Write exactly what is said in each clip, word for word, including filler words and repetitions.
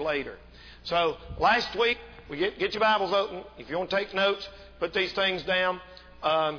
later. So last week, we get, get your Bibles open. If you want to take notes, put these things down. Um,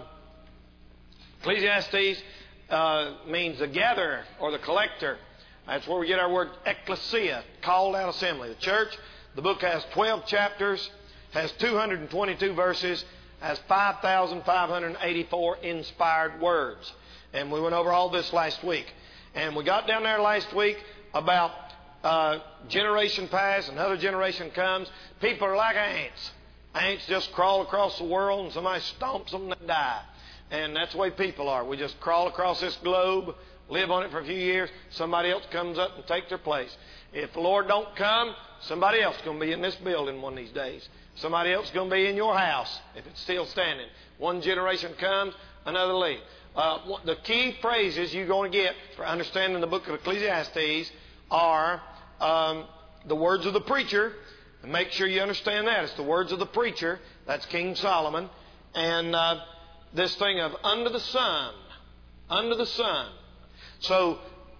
Ecclesiastes uh, means the gatherer or the collector. That's where we get our word ecclesia, called out assembly. The church, the book has twelve chapters, has two hundred twenty-two verses, has five thousand five hundred eighty-four inspired words. And we went over all this last week. And we got down there last week about uh, generation past, another generation comes. People are like ants. Ants just crawl across the world and somebody stomps them and they die. And that's the way people are. We just crawl across this globe, live on it for a few years. Somebody else comes up and takes their place. If the Lord don't come, somebody else is going to be in this building one of these days. Somebody else is going to be in your house if it's still standing. One generation comes, another leaves. Uh, the key phrases you're going to get for understanding the book of Ecclesiastes are um, the words of the preacher. And make sure you understand that. It's the words of the preacher. That's King Solomon. And uh, this thing of under the sun. Under the sun. So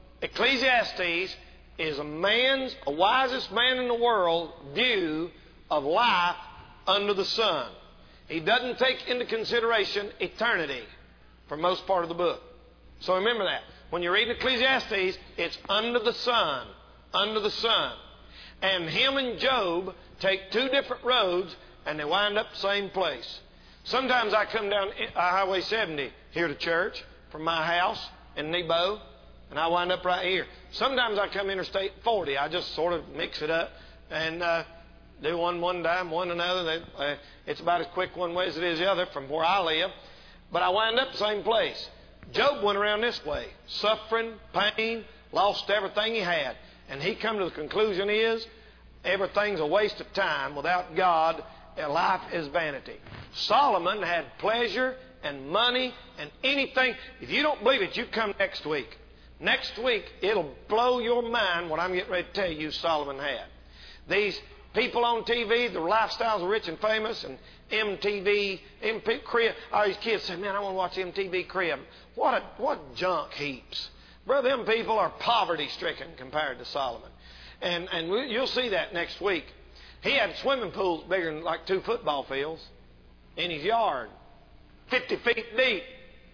Ecclesiastes is a man's, a wisest man in the world view of life under the sun. He doesn't take into consideration eternity for most part of the book. So remember that. When you read Ecclesiastes, it's under the sun. Under the sun. And him and Job take two different roads and they wind up the same place. Sometimes I come down Highway seventy here to church from my house in Nebo, and I wind up right here. Sometimes I come Interstate forty. I just sort of mix it up and uh, do one one time, one another. They, uh, it's about as quick one way as it is the other from where I live. But I wind up the same place. Job went around this way, suffering, pain, lost everything he had. And he come to the conclusion is, everything's a waste of time. Without God, life is vanity. Solomon had pleasure and money and anything. If you don't believe it, you come next week. Next week, it'll blow your mind what I'm getting ready to tell you Solomon had. These people on T V, the lifestyles of rich and famous, and M T V, M P, Crib. All these kids say, man, I want to watch M T V Crib. What a, what junk heaps. Brother, them people are poverty-stricken compared to Solomon. And and we, you'll see that next week. He had swimming pools bigger than like two football fields in his yard. fifty feet deep.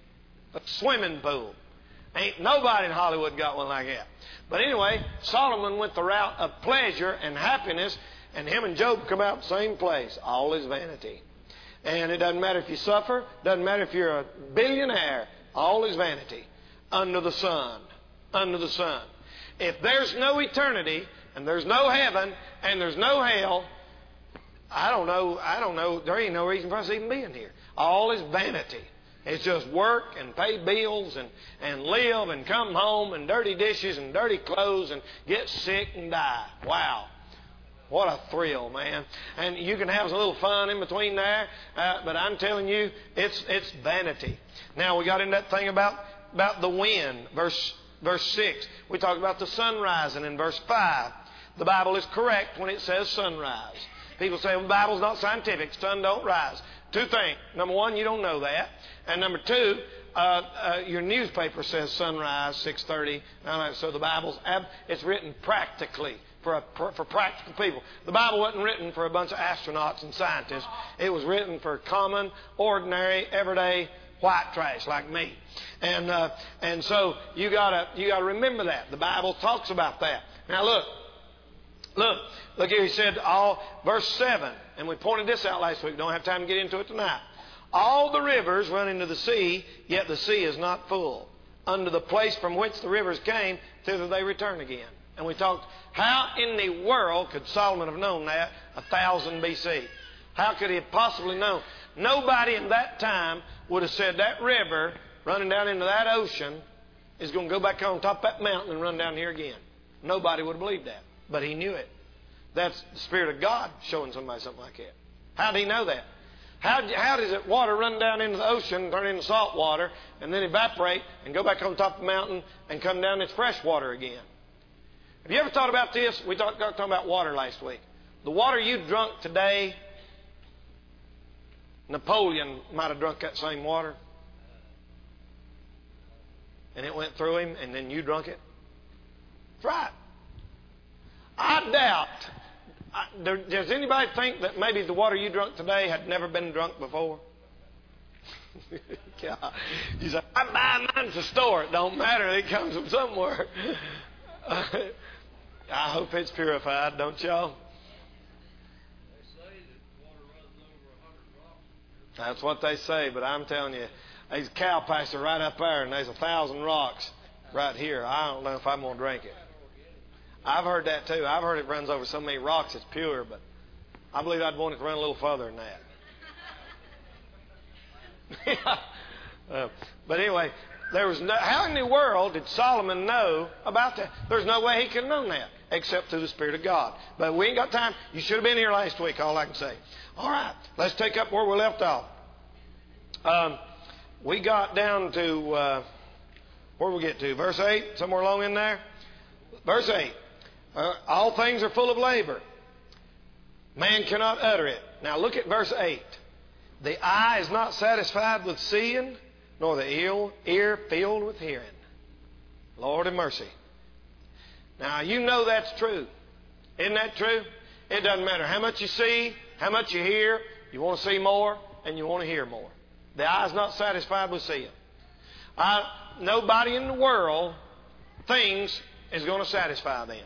A swimming pool. Ain't nobody in Hollywood got one like that. But anyway, Solomon went the route of pleasure and happiness, and him and Job come out the same place. All is vanity. And it doesn't matter if you suffer. Doesn't matter if you're a billionaire. All is vanity. Under the sun. Under the sun. If there's no eternity, and there's no heaven, and there's no hell, I don't know, I don't know, there ain't no reason for us even being here. All is vanity. It's just work and pay bills and, and live and come home and dirty dishes and dirty clothes and get sick and die. Wow. What a thrill, man. And you can have a little fun in between there, uh, but I'm telling you, it's it's vanity. Now, we got into that thing about about the wind, verse verse six. We talked about the sun rising in verse five. The Bible is correct when it says sunrise. People say, well, the Bible's not scientific. Sun don't rise. Two things. Number one, you don't know that. And number two, uh, uh, your newspaper says sunrise, six thirty. So the Bible's, ab- it's written practically for, a, for practical people. The Bible wasn't written for a bunch of astronauts and scientists. It was written for common, ordinary, everyday white trash like me. And uh, and so you gotta you gotta remember that. The Bible talks about that. Now look, look, look here. He said all verse seven, and we pointed this out last week. Don't have time to get into it tonight. All the rivers run into the sea, yet the sea is not full. Under the place from which the rivers came, thither they return again. And we talked, how in the world could Solomon have known that a thousand B C? How could he have possibly known? Nobody in that time would have said that river running down into that ocean is going to go back on top of that mountain and run down here again. Nobody would have believed that. But he knew it. That's the Spirit of God showing somebody something like that. How did he know that? How, how does it water run down into the ocean, turn into salt water, and then evaporate and go back on top of the mountain and come down into fresh water again? Have you ever thought about this? We talked, talked about water last week. The water you drunk today, Napoleon might have drunk that same water. And it went through him, and then you drunk it. That's right. I doubt I, does anybody think that maybe the water you drunk today had never been drunk before? God. You say, I buy mine at the store. It don't matter. It comes from somewhere. Uh, I hope it's purified, don't y'all? That's what they say, but I'm telling you, there's a cow pasture right up there, and there's a thousand rocks right here. I don't know if I'm going to drink it. I've heard that too. I've heard it runs over so many rocks it's pure, but I believe I'd want it to run a little further than that. uh, but anyway, there was no, how in the world did Solomon know about that? There's no way he could have known that except through the Spirit of God. But we ain't got time. You should have been here last week, all I can say. All right, let's take up where we left off. Um, we got down to, uh, where we get to? Verse eight, somewhere along in there? Verse eight. Uh, all things are full of labor. Man cannot utter it. Now look at verse eight. The eye is not satisfied with seeing, nor the ear filled with hearing. Lord have mercy. Now you know that's true. Isn't that true? It doesn't matter how much you see, how much you hear. You want to see more and you want to hear more. The eye is not satisfied with seeing. Uh, nobody in the world thinks is going to satisfy them.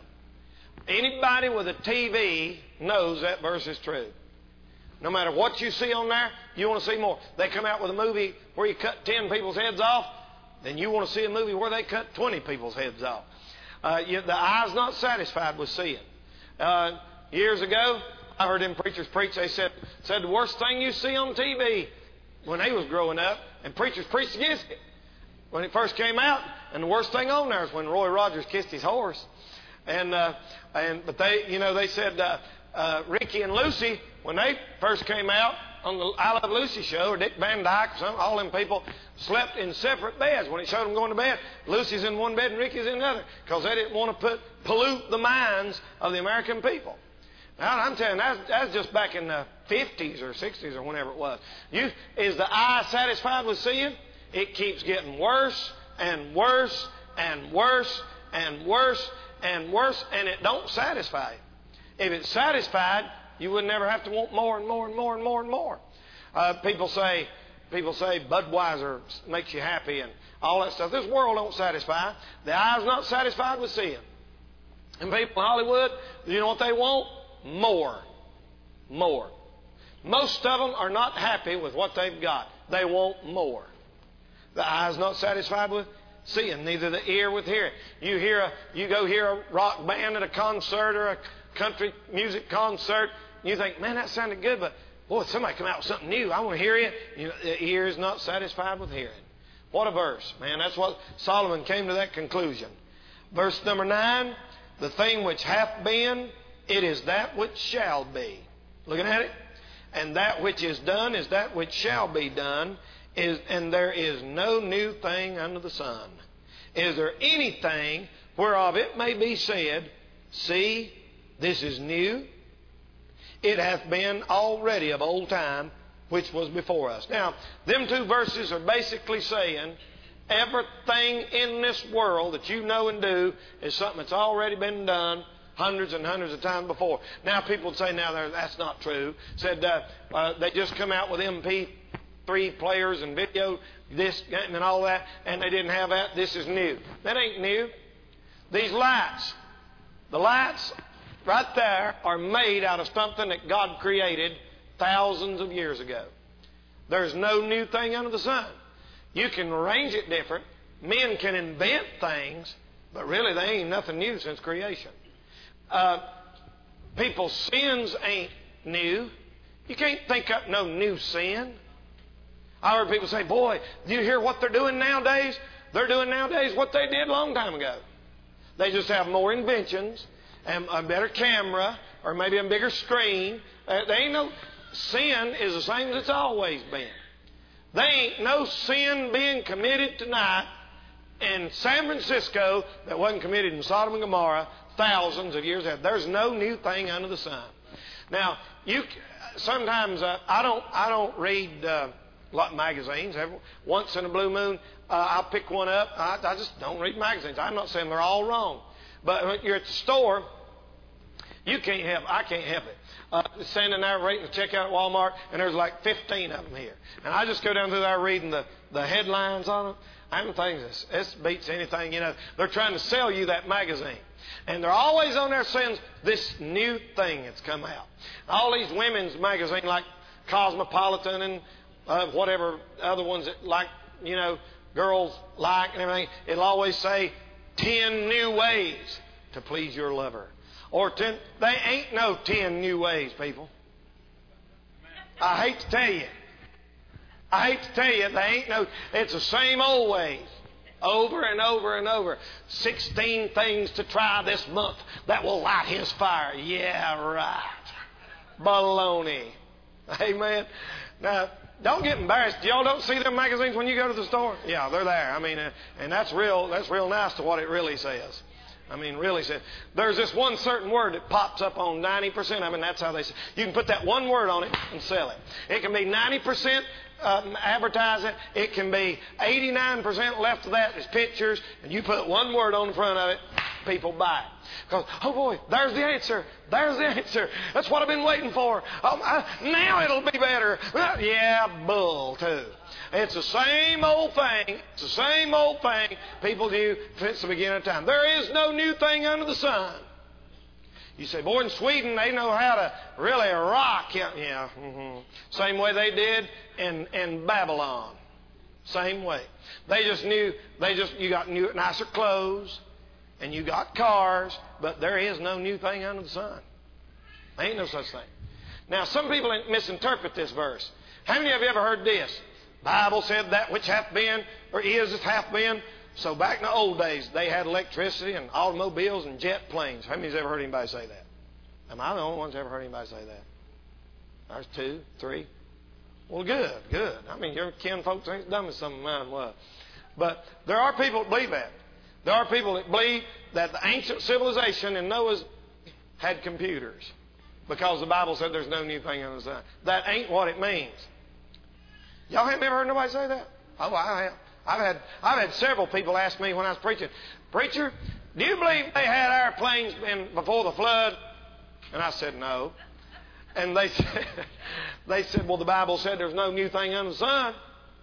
Anybody with a T V knows that verse is true. No matter what you see on there, you want to see more. They come out with a movie where you cut ten people's heads off, then you want to see a movie where they cut twenty people's heads off. Uh, you, the eye's not satisfied with seeing. Uh, years ago, I heard them preachers preach. They said, said the worst thing you see on T V when they was growing up, and preachers preached against it when it first came out. And the worst thing on there is when Roy Rogers kissed his horse. And uh, and but they, you know, they said uh, uh, Ricky and Lucy, when they first came out on the I Love Lucy show, or Dick Van Dyke, or something, all them people slept in separate beds. When it showed them going to bed, Lucy's in one bed and Ricky's in another, because they didn't want to put pollute the minds of the American people. Now I'm telling you, that's, that's just back in the fifties or sixties or whenever it was. You is the eye satisfied with seeing? It keeps getting worse and worse and worse and worse and worse, and it don't satisfy you. If it's satisfied, you would never have to want more and more and more and more and more. Uh, people say, people say Budweiser makes you happy and all that stuff. This world don't satisfy. The eye's not satisfied with seeing. And people in Hollywood, you know what they want? More. More. Most of them are not happy with what they've got. They want more. The eye's not satisfied with seeing, neither the ear with hearing. You hear a, you go hear a rock band at a concert or a country music concert, and you think, man, that sounded good, but boy, somebody come out with something new. I want to hear it. You know, the ear is not satisfied with hearing. What a verse, man. That's what Solomon came to that conclusion. Verse number nine, the thing which hath been, it is that which shall be. Looking at it? And that which is done is that which shall be done. Is, and there is no new thing under the sun. Is there anything whereof it may be said, see, this is new? It hath been already of old time, which was before us. Now, them two verses are basically saying everything in this world that you know and do is something that's already been done hundreds and hundreds of times before. Now, people would say, now that's not true. Said uh, uh, they just come out with M P three players and video, this and all that, and they didn't have that. This is new. That ain't new. These lights, the lights right there are made out of something that God created thousands of years ago. There's no new thing under the sun. You can arrange it different. Men can invent things, but really they ain't nothing new since creation. Uh, people's sins ain't new. You can't think up no new sin. I heard people say, boy, do you hear what they're doing nowadays? They're doing nowadays what they did a long time ago. They just have more inventions and a better camera or maybe a bigger screen. Uh, they ain't no sin is the same as it's always been. There ain't no sin being committed tonight in San Francisco that wasn't committed in Sodom and Gomorrah thousands of years ago. There's no new thing under the sun. Now, you sometimes uh, I don't I don't read uh, a lot of magazines. Every, once in a blue moon, uh, I'll pick one up. I, I just don't read magazines. I'm not saying they're all wrong, but when you're at the store, You can't help I can't help it. Uh, standing there waiting to check out at Walmart, and there's like fifteen of them here. And I just go down through there reading the, the headlines on them. I'm thinking this, this beats anything, you know. They're trying to sell you that magazine. And they're always on there saying this new thing that's come out. All these women's magazines like Cosmopolitan and uh, whatever other ones that like, you know, girls like and everything, it'll always say ten new ways to please your lover. Or ten, they ain't no ten new ways, people. I hate to tell you. I hate to tell you, they ain't no, it's the same old ways. Over and over and over. Sixteen things to try this month that will light his fire. Yeah, right. Baloney. Amen. Now, don't get embarrassed. Y'all don't see them magazines when you go to the store? Yeah, they're there. I mean, uh, and that's real, that's real nice to what it really says. I mean, really says. There's this one certain word that pops up on ninety percent of it, and that's how they say. You can put that one word on it and sell it. It can be ninety percent um, advertising. It can be eighty-nine percent left of that is pictures, and you put one word on the front of it, people buy it. Because, oh boy, there's the answer. There's the answer. That's what I've been waiting for. Um, I, now it'll be better. Uh, yeah, bull, too. It's the same old thing. It's the same old thing people do since the beginning of time. There is no new thing under the sun. You say, boy, in Sweden, they know how to really rock. Yeah, yeah mm-hmm. Same way they did in, in Babylon. Same way. They just knew, they just, you got new, nicer clothes. And you got cars, but there is no new thing under the sun. There ain't no such thing. Now, some people misinterpret this verse. How many of you ever heard this? Bible said that which hath been, or is, is hath been. So back in the old days, they had electricity and automobiles and jet planes. How many of you ever heard anybody say that? Am I the only one who's ever heard anybody say that? There's two, three. Well, good, good. I mean, your kin folks ain't as dumb as some of mine was. But there are people that believe that. There are people that believe that the ancient civilization in Noah's had computers because the Bible said there's no new thing under the sun. That ain't what it means. Y'all haven't ever heard nobody say that? Oh, I have. I've had I've had several people ask me when I was preaching, Preacher, do you believe they had airplanes in, before the flood? And I said no. And they said, they said, well, the Bible said there's no new thing under the sun.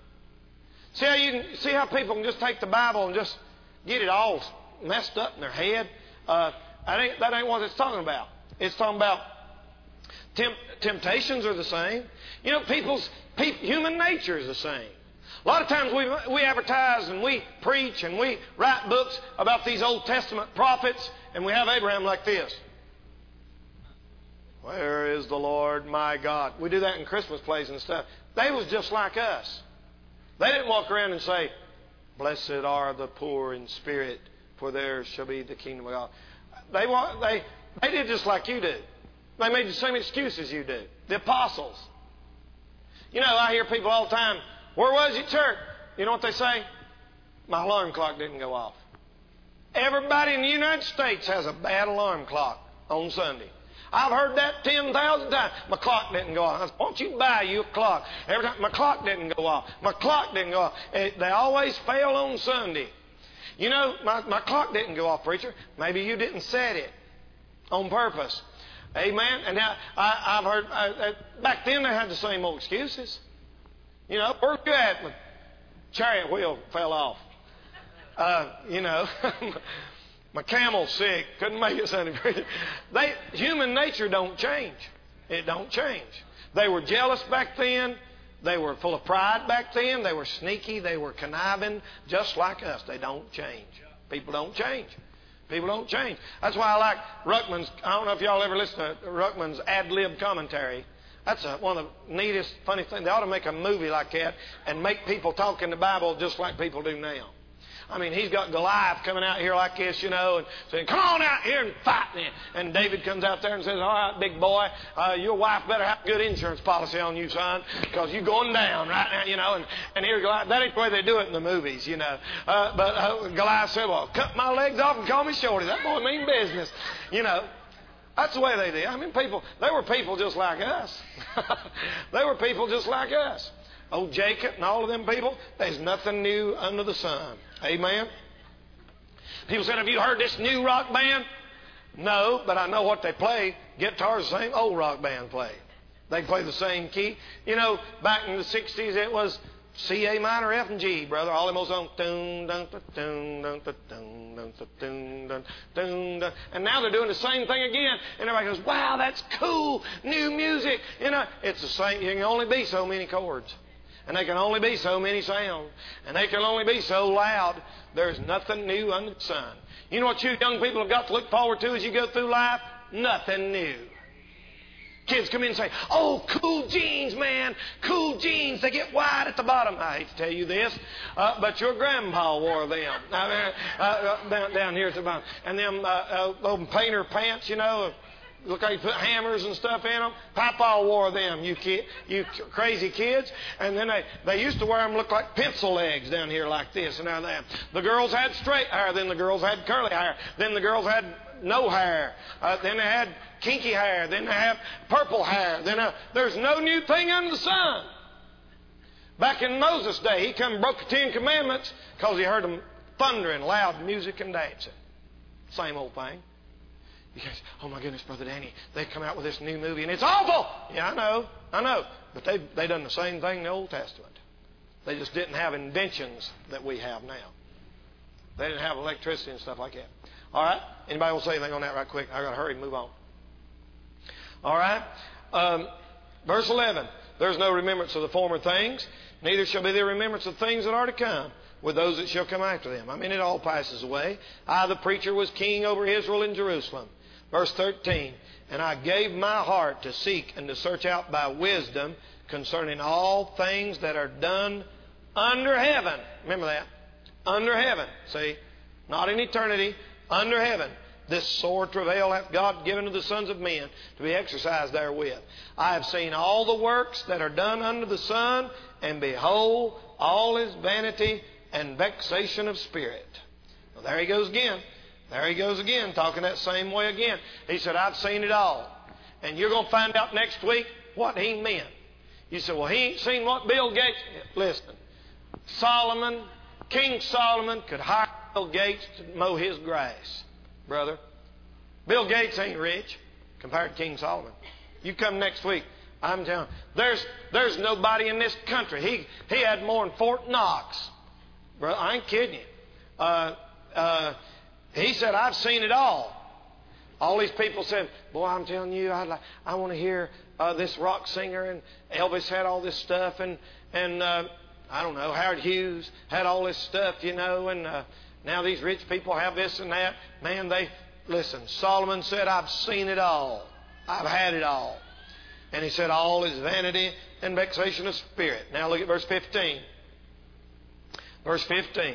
See how you can, see how people can just take the Bible and just get it all messed up in their head. Uh, that, ain't, that ain't what it's talking about. It's talking about temp, temptations are the same. You know, people's pe- human nature is the same. A lot of times we we advertise and we preach and we write books about these Old Testament prophets, and we have Abraham like this. Where is the Lord my God? We do that in Christmas plays and stuff. They was just like us. They didn't walk around and say, Blessed are the poor in spirit, for theirs shall be the kingdom of God. They, they, they did just like you do. They made the same excuses you do. The apostles. You know, I hear people all the time, where was you at church? You know what they say? My alarm clock didn't go off. Everybody in the United States has a bad alarm clock on Sunday. I've heard that ten thousand times. My clock didn't go off. I said, why don't you buy you a clock? Every time, my clock didn't go off. My clock didn't go off. It, they always fail on Sunday. You know, my, my clock didn't go off, preacher. Maybe you didn't set it on purpose. Amen? And now, I, I've heard, I, I, back then they had the same old excuses. You know, where you at? My chariot wheel fell off. Uh, you know, my camel's sick. Couldn't make it Sunday. They human nature don't change. It don't change. They were jealous back then. They were full of pride back then. They were sneaky. They were conniving, just like us. They don't change. People don't change. People don't change. That's why I like Ruckman's. I don't know if y'all ever listen to Ruckman's ad-lib commentary. That's a, one of the neatest, funny things. They ought to make a movie like that and make people talk in the Bible just like people do now. I mean, he's got Goliath coming out here like this, you know, and saying, come on out here and fight me. And David comes out there and says, all right, big boy, uh, your wife better have a good insurance policy on you, son, because you're going down right now, you know. And, and here Goliath, that ain't the way they do it in the movies, you know. Uh, but uh, Goliath said, well, cut my legs off and call me Shorty. That boy mean business, you know. That's the way they did. I mean, people, they were people just like us. They were people just like us. Old Jacob and all of them people, there's nothing new under the sun. Amen? People said, have you heard this new rock band? No, but I know what they play. Guitar's the same old rock band play. They play the same key. You know, back in the sixties, it was C, A minor, F, and G, brother. All them was on. Dun, dun, dun, dun, dun, dun, dun, dun, dun, dun, dun. And now they're doing the same thing again. And everybody goes, wow, that's cool. New music. You know, it's the same. You can only be so many chords. And they can only be so many sounds. And they can only be so loud. There's nothing new under the sun. You know what you young people have got to look forward to as you go through life? Nothing new. Kids come in and say, oh, cool jeans, man. Cool jeans. They get wide at the bottom. I hate to tell you this, uh, but your grandpa wore them. Uh, uh, down, down here at the bottom. And them uh, uh, little painter pants, you know, look like you put hammers and stuff in them. Papa wore them, you kid, you crazy kids. And then they, they used to wear them look like pencil legs down here like this. And now that. The girls had straight hair. Then the girls had curly hair. Then the girls had no hair. Uh, then they had kinky hair. Then they have purple hair. Then uh, there's no new thing under the sun. Back in Moses' day, he come and broke the Ten Commandments because he heard them thundering, loud music and dancing. Same old thing. You guys, oh my goodness, Brother Danny, they've come out with this new movie and it's awful. Yeah, I know, I know. But they've they done the same thing in the Old Testament. They just didn't have inventions that we have now. They didn't have electricity and stuff like that. All right? Anybody will say anything on that right quick? I've got to hurry and move on. All right? Um, verse eleven. There's no remembrance of the former things, neither shall be the remembrance of things that are to come with those that shall come after them. I mean, it all passes away. I, the preacher, was king over Israel in Jerusalem. Verse thirteen. And I gave my heart to seek and to search out by wisdom concerning all things that are done under heaven. Remember that. Under heaven. See? Not in eternity. Under heaven. This sore travail hath God given to the sons of men to be exercised therewith. I have seen all the works that are done under the sun, and behold, all is vanity and vexation of spirit. Well, there he goes again. There he goes again, talking that same way again. He said, I've seen it all. And you're going to find out next week what he meant. You said, well, he ain't seen what Bill Gates... Listen, Solomon, King Solomon could hire Bill Gates to mow his grass. Brother, Bill Gates ain't rich compared to King Solomon. You come next week, I'm telling you, there's, there's nobody in this country. He, he had more than Fort Knox. Bro, I ain't kidding you. Uh, uh, he said, I've seen it all. All these people said, boy, I'm telling you, I, like, I want to hear uh, this rock singer. And Elvis had all this stuff. And, and uh, I don't know, Howard Hughes had all this stuff, you know. And uh, now these rich people have this and that. Man, they, listen, Solomon said, I've seen it all. I've had it all. And he said, all is vanity and vexation of spirit. Now look at verse fifteen. Verse fifteen.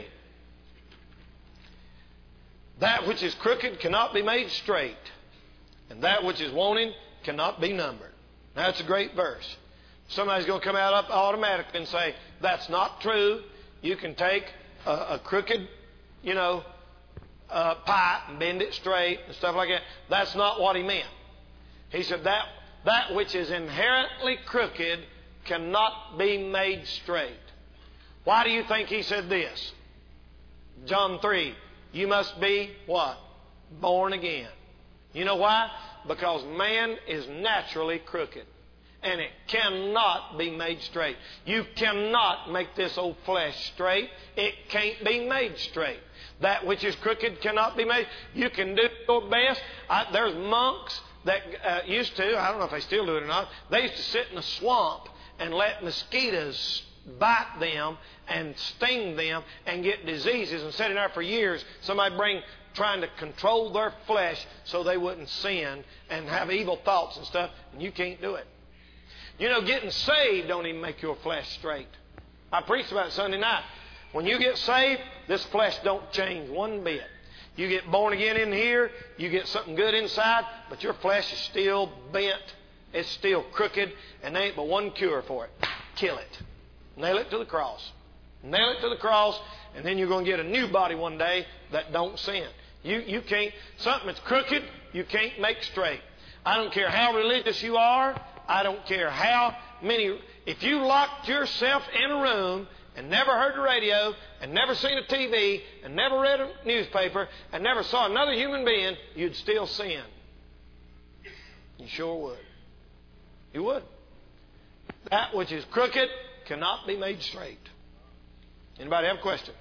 That which is crooked cannot be made straight, and that which is wanting cannot be numbered. Now, that's a great verse. Somebody's going to come out up automatically and say, that's not true. You can take a, a crooked, you know, uh, pipe and bend it straight and stuff like that. That's not what he meant. He said that that which is inherently crooked cannot be made straight. Why do you think he said this? John three. You must be what? Born again. You know why? Because man is naturally crooked. And it cannot be made straight. You cannot make this old flesh straight. It can't be made straight. That which is crooked cannot be made. You can do your best. I, there's monks that uh, used to, I don't know if they still do it or not, they used to sit in a swamp and let mosquitoes bite them and sting them and get diseases, and sitting there for years, somebody bring trying to control their flesh so they wouldn't sin and have evil thoughts and stuff, and you can't do it. You know, getting saved don't even make your flesh straight. I preached about it Sunday night. When you get saved, this flesh don't change one bit. You get born again in here, you get something good inside, but your flesh is still bent, it's still crooked, and there ain't but one cure for it. Kill it. Nail it to the cross. Nail it to the cross, and then you're going to get a new body one day that don't sin. You, you can't, something that's crooked, you can't make straight. I don't care how religious you are. I don't care how many. If you locked yourself in a room and never heard the radio and never seen a T V and never read a newspaper and never saw another human being, you'd still sin. You sure would. You would. That which is crooked cannot be made straight. Anybody have a question?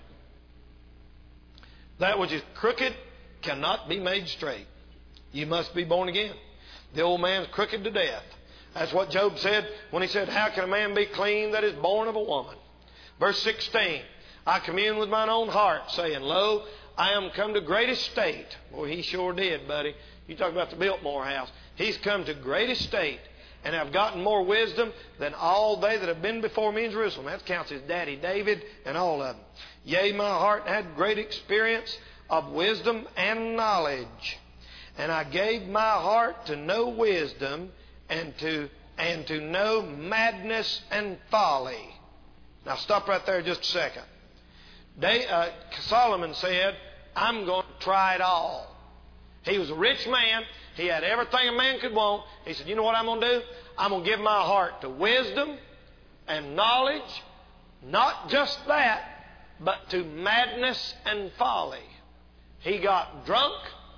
That which is crooked cannot be made straight. You must be born again. The old man's crooked to death. That's what Job said when he said, how can a man be clean that is born of a woman? Verse sixteen, I commune with mine own heart, saying, lo, I am come to great estate. Boy, he sure did, buddy. You talk about the Biltmore house. He's come to great estate, and have gotten more wisdom than all they that have been before me in Jerusalem. That counts his daddy David and all of them. Yea, my heart had great experience of wisdom and knowledge. And I gave my heart to know wisdom and to and to know madness and folly. Now stop right there just a second. They, uh, Solomon said, I'm going to try it all. He was a rich man. He had everything a man could want. He said, you know what I'm going to do? I'm going to give my heart to wisdom and knowledge. Not just that, but to madness and folly. He got drunk.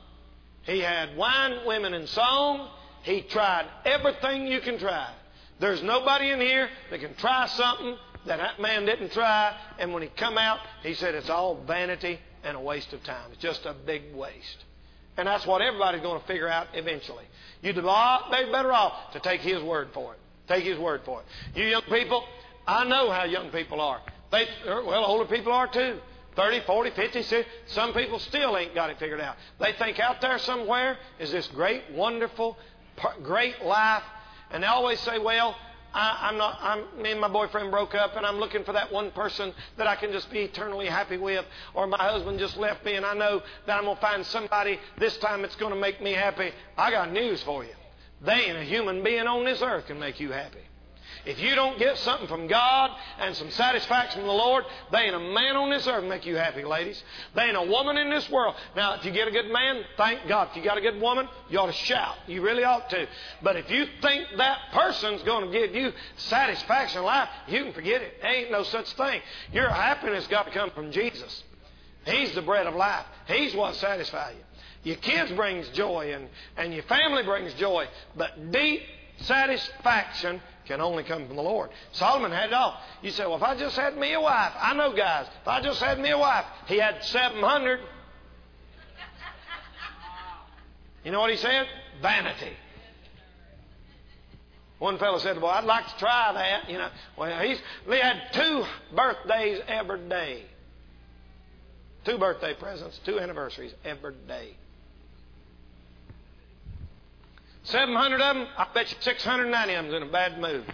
He had wine, women, and song. He tried everything you can try. There's nobody in here that can try something that that man didn't try. And when he come out, he said it's all vanity and a waste of time. It's just a big waste. And that's what everybody's going to figure out eventually. You'd be better off to take his word for it. Take his word for it. You young people, I know how young people are. They, well, older people are too. thirty, forty, fifty, sixty. Some people still ain't got it figured out. They think out there somewhere is this great, wonderful, great life. And they always say, well, I, I'm not, I'm, me and my boyfriend broke up and I'm looking for that one person that I can just be eternally happy with. Or my husband just left me and I know that I'm going to find somebody this time that's going to make me happy. I got news for you. They ain't a human being on this earth can make you happy. If you don't get something from God and some satisfaction from the Lord, they ain't a man on this earth can make you happy, ladies. They ain't a woman in this world. Now, if you get a good man, thank God. If you got a good woman, you ought to shout. You really ought to. But if you think that person's going to give you satisfaction in life, you can forget it. There ain't no such thing. Your happiness got to come from Jesus. He's the bread of life. He's what satisfies you. Your kids brings joy and, and your family brings joy. But deep satisfaction can only come from the Lord. Solomon had it all. You say, well, if I just had me a wife. I know guys. If I just had me a wife. He had seven hundred. You know what he said? Vanity. One fellow said, well, I'd like to try that. You know, well, he's, he had two birthdays every day. Two birthday presents, two anniversaries every day. seven hundred of them, I bet you six hundred ninety of them's in a bad mood.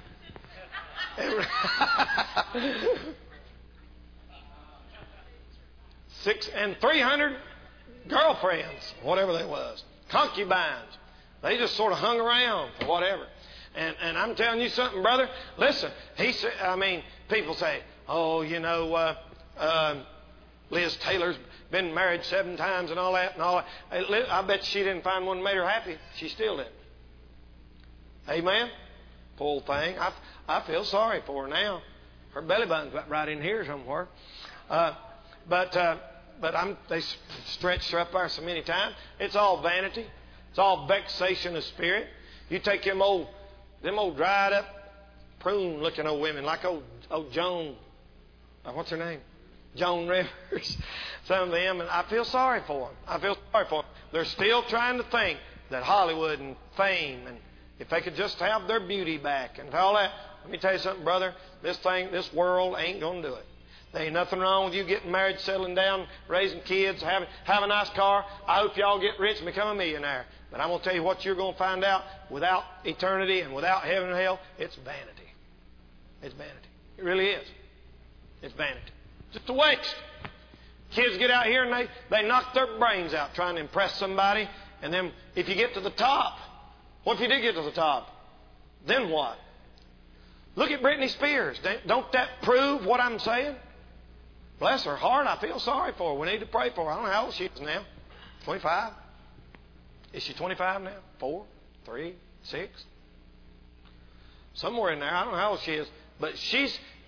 Six and three hundred girlfriends, whatever they was, concubines. They just sort of hung around for whatever. And and I'm telling you something, brother. Listen, he said. I mean, people say, oh, you know, uh, uh, Liz Taylor's been married seven times and all that and all that. I bet she didn't find one that made her happy. She still didn't. Amen? Poor thing. I, I feel sorry for her now. Her belly button's right in here somewhere. Uh, but uh, but I'm they stretched her up there so many times. It's all vanity. It's all vexation of spirit. You take them old, them old dried up, prune looking old women like old old Joan. Uh, what's her name? Joan Rivers. Some of them, and I feel sorry for them. I feel sorry for them. They're still trying to think that Hollywood and fame and if they could just have their beauty back and all that. Let me tell you something, brother. This thing, this world ain't going to do it. There ain't nothing wrong with you getting married, settling down, raising kids, having have a nice car. I hope y'all get rich and become a millionaire. But I'm going to tell you what you're going to find out without eternity and without heaven and hell. It's vanity. It's vanity. It really is. It's vanity. Just a waste. Kids get out here and they, they knock their brains out trying to impress somebody. And then if you get to the top, what if you did get to the top? Then what? Look at Britney Spears. Don't that prove what I'm saying? Bless her heart. I feel sorry for her. We need to pray for her. I don't know how old she is now. twenty-five? Is she twenty-five now? Four? Three? Six? Somewhere in there. I don't know how old she is. But she's,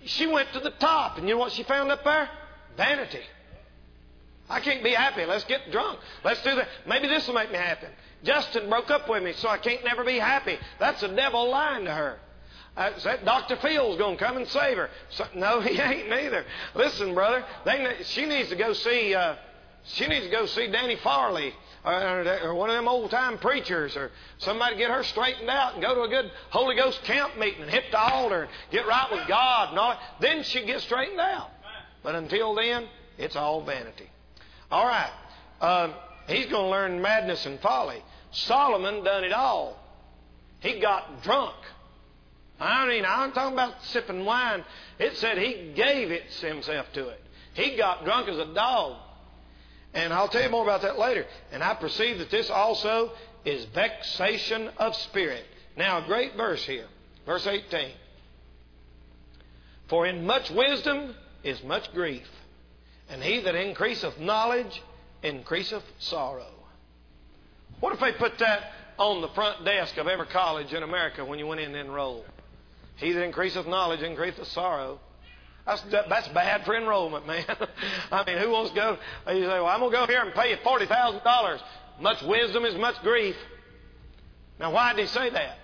she went to the top. And you know what she found up there? Vanity. I can't be happy. Let's get drunk. Let's do that. Maybe this will make me happy. Justin broke up with me, so I can't never be happy. That's the devil lying to her. Uh, that Doctor Phil's going to come and save her. So, no, he ain't neither. Listen, brother, they, she needs to go see. Uh, she needs to go see Danny Farley, or, or one of them old time preachers, or somebody get her straightened out and go to a good Holy Ghost camp meeting and hit the altar and get right with God and all that. Then she gets straightened out. But until then, it's all vanity. All right, um, he's going to learn madness and folly. Solomon done it all. He got drunk. I mean, I'm talking about sipping wine. It said he gave it himself to it. He got drunk as a dog. And I'll tell you more about that later. And I perceive that this also is vexation of spirit. Now, a great verse here. Verse eighteen. For in much wisdom is much grief, and he that increaseth knowledge increaseth sorrow. What if they put that on the front desk of every college in America when you went in to enroll? He that increaseth knowledge increaseth sorrow. That's, that's bad for enrollment, man. I mean, who wants to go? You say, well, I'm going to go here and pay you forty thousand dollars. Much wisdom is much grief. Now, why did he say that?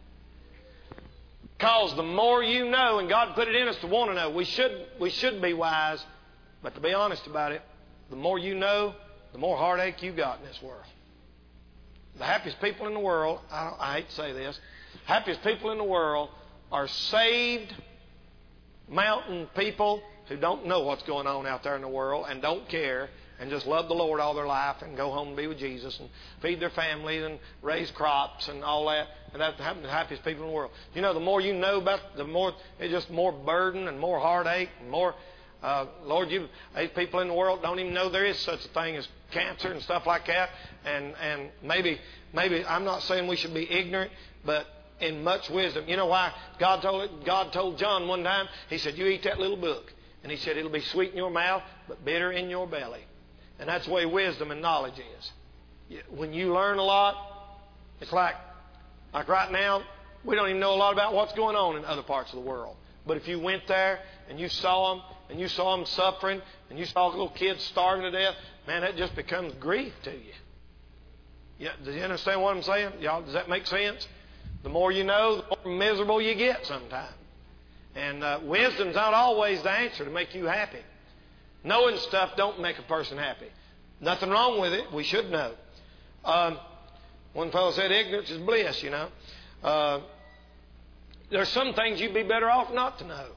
Because the more you know, and God put it in us to want to know, we should, we should be wise. But to be honest about it, the more you know, the more heartache you got in this world. The happiest people in the world, I, don't, I hate to say this, happiest people in the world are saved mountain people who don't know what's going on out there in the world and don't care and just love the Lord all their life and go home and be with Jesus and feed their families and raise crops and all that. And that's the happiest people in the world. You know, the more you know about it, the more, it's just more burden and more heartache and more, uh, Lord, you, these people in the world don't even know there is such a thing as cancer and stuff like that. And, and maybe, maybe, I'm not saying we should be ignorant, but in much wisdom. You know why? God told it, God told John one time, he said, you eat that little book. And he said, it'll be sweet in your mouth, but bitter in your belly. And that's the way wisdom and knowledge is. When you learn a lot, it's like, like right now, we don't even know a lot about what's going on in other parts of the world. But if you went there and you saw them, and you saw them suffering, and you saw little kids starving to death, man, that just becomes grief to you. Yeah, do you understand what I'm saying? Y'all, does that make sense? The more you know, the more miserable you get sometimes. And uh, wisdom's not always the answer to make you happy. Knowing stuff don't make a person happy. Nothing wrong with it. We should know. Um, one fellow said ignorance is bliss, you know. Uh, there's some things you'd be better off not to know.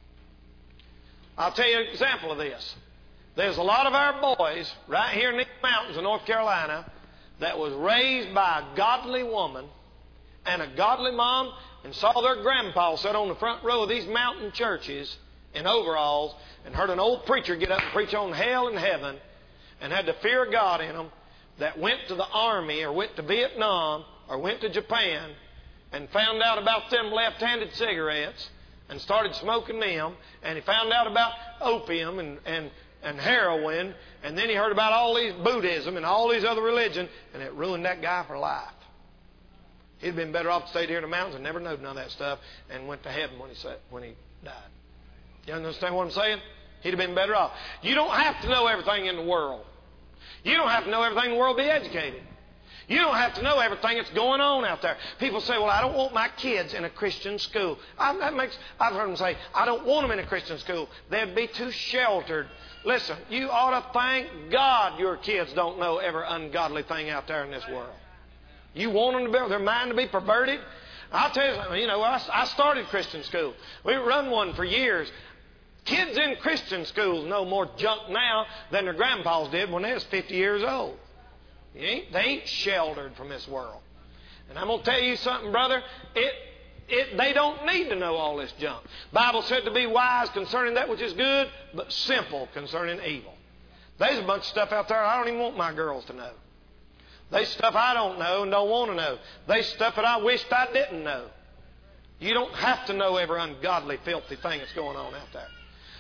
I'll tell you an example of this. There's a lot of our boys right here in these mountains of North Carolina that was raised by a godly woman and a godly mom, and saw their grandpa sit on the front row of these mountain churches in overalls and heard an old preacher get up and preach on hell and heaven and had the fear of God in them, that went to the army or went to Vietnam or went to Japan and found out about them left-handed cigarettes and started smoking them, and he found out about opium and, and, and heroin, and then he heard about all these Buddhism and all these other religions, and it ruined that guy for life. He'd have been better off to stay here in the mountains and never known none of that stuff and went to heaven when he said, when he died. You understand what I'm saying? He'd have been better off. You don't have to know everything in the world. You don't have to know everything in the world to be educated. You don't have to know everything that's going on out there. People say, well, I don't want my kids in a Christian school. I, that makes, I've heard them say, I don't want them in a Christian school. They'd be too sheltered. Listen, you ought to thank God your kids don't know every ungodly thing out there in this world. You want them to be, their mind to be perverted? I'll tell you something, you know, I, I started Christian school. We run one for years. Kids in Christian schools know more junk now than their grandpas did when they was fifty years old. You ain't, they ain't sheltered from this world. And I'm going to tell you something, brother. It, it, they don't need to know all this junk. The Bible said to be wise concerning that which is good, but simple concerning evil. There's a bunch of stuff out there I don't even want my girls to know. There's stuff I don't know and don't want to know. There's stuff that I wished I didn't know. You don't have to know every ungodly, filthy thing that's going on out there.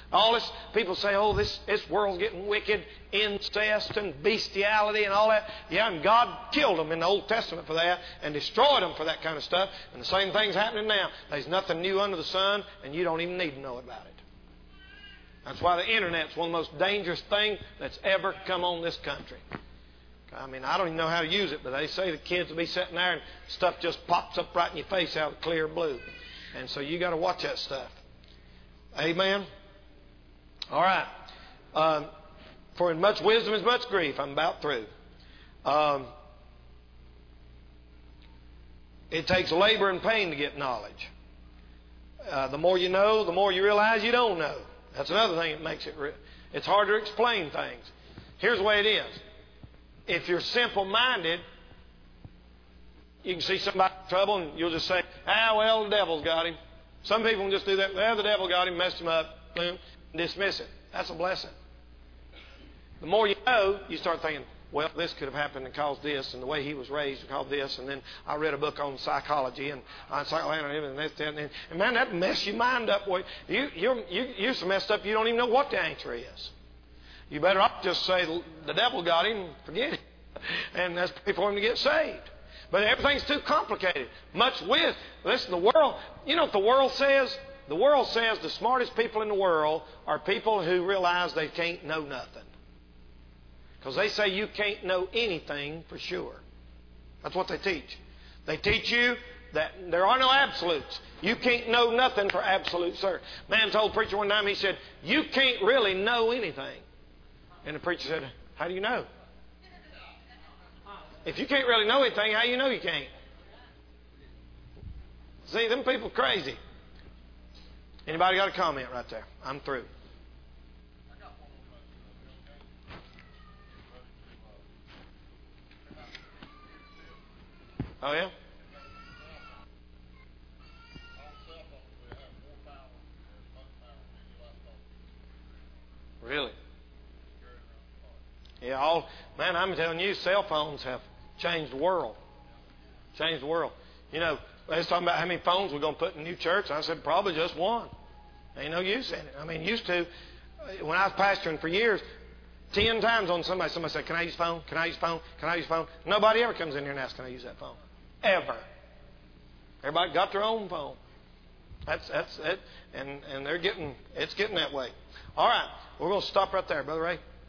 All this, people say, oh, this, this world's getting wicked, incest and bestiality and all that. Yeah, and God killed them in the Old Testament for that and destroyed them for that kind of stuff. And the same thing's happening now. There's nothing new under the sun, and you don't even need to know about it. That's why the Internet's one of the most dangerous things that's ever come on this country. I mean, I don't even know how to use it, but they say the kids will be sitting there and stuff just pops up right in your face out of clear blue. And so you got to watch that stuff. Amen? All right. Um, for in much wisdom is much grief. I'm about through. Um, it takes labor and pain to get knowledge. Uh, the more you know, the more you realize you don't know. That's another thing that makes it... Re- it's hard to explain things. Here's the way it is. If you're simple-minded, you can see somebody in trouble and you'll just say, ah, well, the devil's got him. Some people can just do that. Well, the devil got him, messed him up, boom, dismiss it. That's a blessing. The more you know, you start thinking, well, this could have happened and caused this, and the way he was raised caused this, and then I read a book on psychology and on psychoanalysis and this, that, and, that. And man, that mess your mind up. Boy. You, you're, you, you're so messed up you don't even know what the answer is. You better off just say the devil got him and forget it. And that's pray for him to get saved. But everything's too complicated. Much wisdom. Listen, the world, you know what the world says? The world says the smartest people in the world are people who realize they can't know nothing. Because they say you can't know anything for sure. That's what they teach. They teach you that there are no absolutes. You can't know nothing for absolute certain. Man told a preacher one time, he said, you can't really know anything. And the preacher said, how do you know? If you can't really know anything, how do you know you can't? See, them people crazy. Anybody got a comment right there? I'm through. Oh, yeah? Really? Yeah, all man, I'm telling you, cell phones have changed the world. Changed the world. You know, they was talking about how many phones we're going to put in the new church. And I said, probably just one. Ain't no use in it. I mean, used to, when I was pastoring for years, ten times on somebody, somebody said, can I use phone? Can I use phone? Can I use phone? Nobody ever comes in here and asks, can I use that phone? Ever. Everybody got their own phone. That's that's it. And, and they're getting, it's getting that way. All right. We're going to stop right there, Brother Ray.